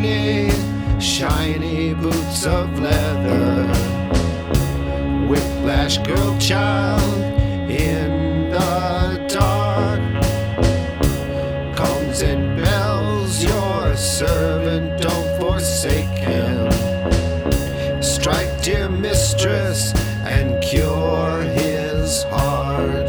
shiny, shiny boots of leather. Whiplash girl child in the dark. Comes and bells, your servant, don't forsake him. Strike, dear mistress, and cure his heart.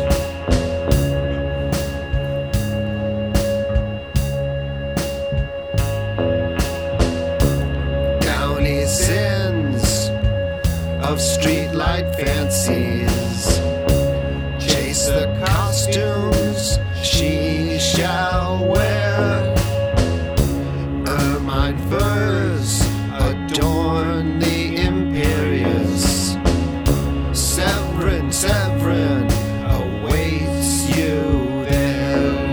Downy sins of streetlight fancies. Chase the costumes she shall wear. Ermine furs adorn the imperious. Severin, Severin awaits you there.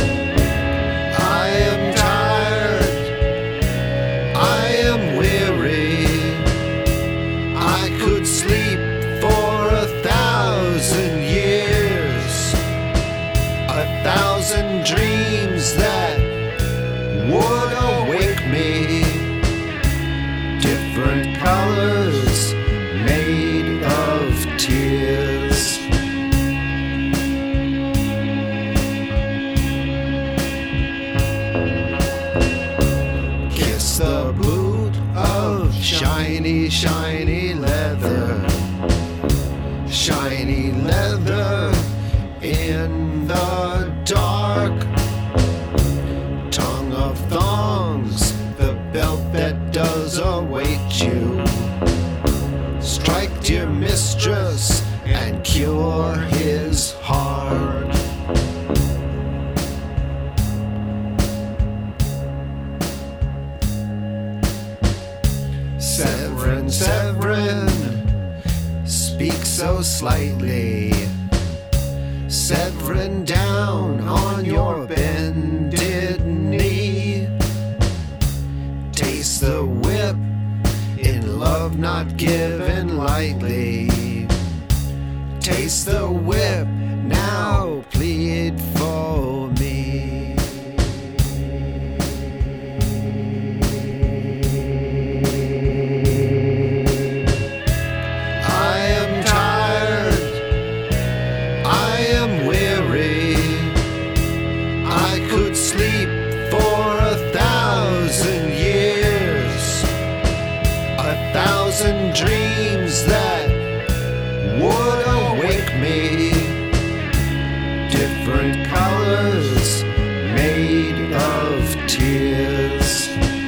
I am tired, I am weary. I could sleep for 1,000 years, 1,000 dreams that would awake me. Different colors made of tears. Kiss the boot of shiny, shiny leather. Shiny leather in the dark. Tongue of thongs, the belt that does await you. Strike, dear mistress, and cure his heart. Severin, Severin, speak so slightly. Severin, down on your bended knee. Taste the whip in love not given lightly. Taste the whip, now plead for me. I am tired, I am weary. I could sleep for 1,000 years, 1,000 dreams that would awake me. Different colors made of tears.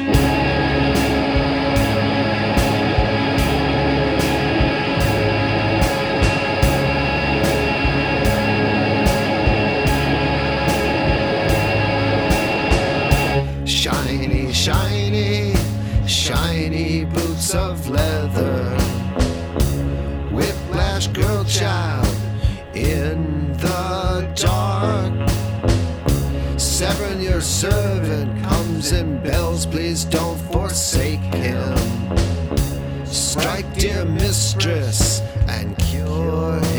Shiny, shiny, shiny boots of leather. Whiplash girl child in the dark. Severin, your servant, comes and bells, please don't forsake him. Strike, dear mistress, and cure